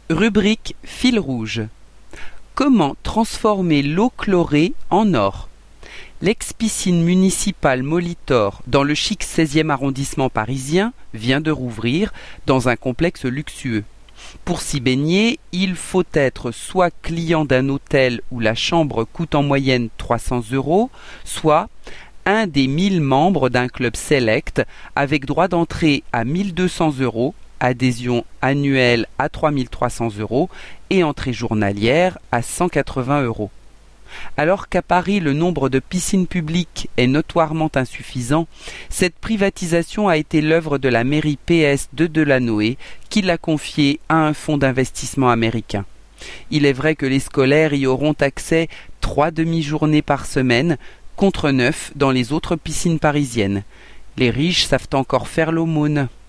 Rubrique fil rouge. Comment transformer l'eau chlorée en or? L'ex-piscine municipale Molitor, dans le chic 16e arrondissement parisien, vient de rouvrir dans un complexe luxueux. Pour s'y baigner, il faut être soit client d'un hôtel où la chambre coûte en moyenne 300 €, soit un des 1000 membres d'un club select avec droit d'entrée à 1200 €, adhésion annuelle à 3300 € et entrée journalière à 180 €. Alors qu'à Paris le nombre de piscines publiques est notoirement insuffisant, cette privatisation a été l'œuvre de la mairie PS de Delanoë qui l'a confiée à un fonds d'investissement américain. Il est vrai que les scolaires y auront accès 3 demi-journées par semaine contre 9 dans les autres piscines parisiennes. Les riches savent encore faire l'aumône.